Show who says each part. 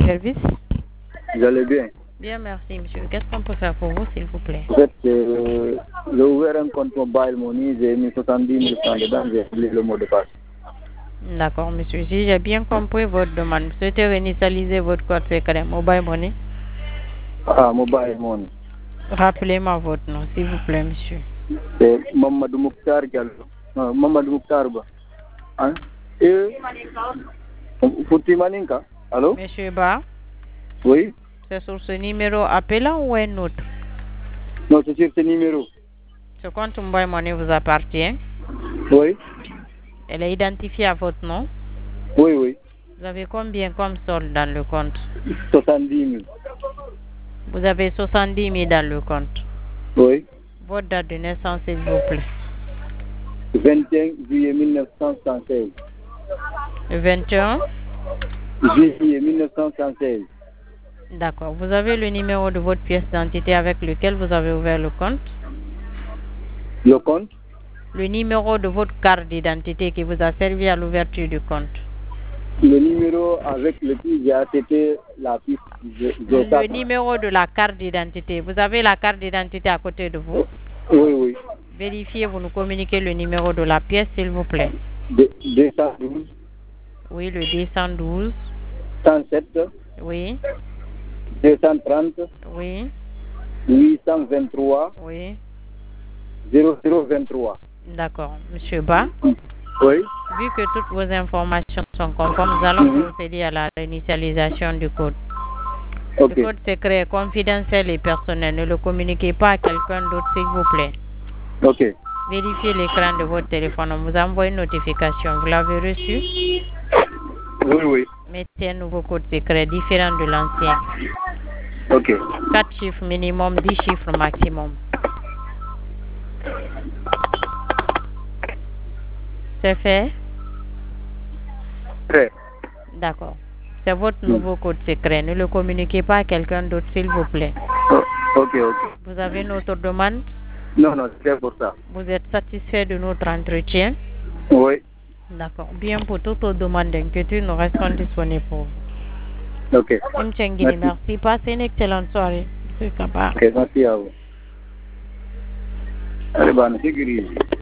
Speaker 1: service?
Speaker 2: Vous allez bien?
Speaker 1: Bien, merci, monsieur. Qu'est-ce qu'on peut faire pour vous, s'il vous plaît?
Speaker 2: En fait, j'ai ouvert un compte mobile money, j'ai mis 70 000 francs dedans, j'ai oublié le mot de passe.
Speaker 1: D'accord, monsieur. Si j'ai bien compris votre demande, vous souhaitez réinitialiser votre code secret mobile money?
Speaker 2: Ah, mobile money.
Speaker 1: Rappelez-moi votre nom, s'il vous plaît, monsieur.
Speaker 2: C'est Mamadou Mouktar Diallo. Non, Mamadou Mouktar Ba. Hein? Et Fouti Maninka. Allô?
Speaker 1: Monsieur Ba,
Speaker 2: Oui?
Speaker 1: c'est sur ce numéro appelant ou un autre?
Speaker 2: Non, c'est sur ce numéro.
Speaker 1: Ce compte mobile money vous appartient?
Speaker 2: Oui?
Speaker 1: Elle est identifiée à votre nom?
Speaker 2: Oui, oui.
Speaker 1: Vous avez combien comme solde dans le compte?
Speaker 2: 70 000.
Speaker 1: Vous avez 70 000 dans le compte.
Speaker 2: Oui?
Speaker 1: Votre date de naissance, s'il vous plaît.
Speaker 2: 21 juillet 1916.
Speaker 1: Le 21?
Speaker 2: Juillet 1916.
Speaker 1: D'accord. Vous avez le numéro de votre pièce d'identité avec lequel vous avez ouvert le compte?
Speaker 2: Le compte?
Speaker 1: Le numéro de votre carte d'identité qui vous a servi à l'ouverture du compte.
Speaker 2: Le numéro avec lequel j'ai acheté la piste.
Speaker 1: Le numéro de la carte d'identité. Vous avez la carte d'identité à côté de vous?
Speaker 2: Oui, oui.
Speaker 1: Vérifiez, vous nous communiquez le numéro de la pièce, s'il vous plaît.
Speaker 2: 212.
Speaker 1: Oui, le 212.
Speaker 2: 107.
Speaker 1: Oui.
Speaker 2: 230.
Speaker 1: Oui.
Speaker 2: 823.
Speaker 1: Oui.
Speaker 2: 0023.
Speaker 1: D'accord. Monsieur Ba,
Speaker 2: Oui.
Speaker 1: vu que toutes vos informations sont conformes, nous allons procéder à la réinitialisation du code.
Speaker 2: Ok.
Speaker 1: Le code secret est confidentiel et personnel. Ne le communiquez pas à quelqu'un d'autre, s'il vous plaît.
Speaker 2: Ok.
Speaker 1: Vérifiez l'écran de votre téléphone. On vous envoie une notification. Vous l'avez reçu?
Speaker 2: Oui, oui.
Speaker 1: Mettez un nouveau code secret différent de l'ancien.
Speaker 2: Ok.
Speaker 1: 4 chiffres minimum, 10 chiffres maximum. C'est fait?
Speaker 2: Prêt.
Speaker 1: D'accord. C'est votre nouveau code secret. Ne le communiquez pas à quelqu'un d'autre, s'il vous plaît.
Speaker 2: Ok, ok.
Speaker 1: Vous avez notre demande?
Speaker 2: Non, non, c'est pour ça.
Speaker 1: Vous êtes satisfait de notre entretien?
Speaker 2: Oui.
Speaker 1: D'accord. Bien, pour toute autre demande d'inquiétude, nous restons disponibles pour vous.
Speaker 2: Ok.
Speaker 1: Merci. Passez une excellente soirée. C'est sympa.
Speaker 2: Ok, merci à vous. Allez, bonne sécurité.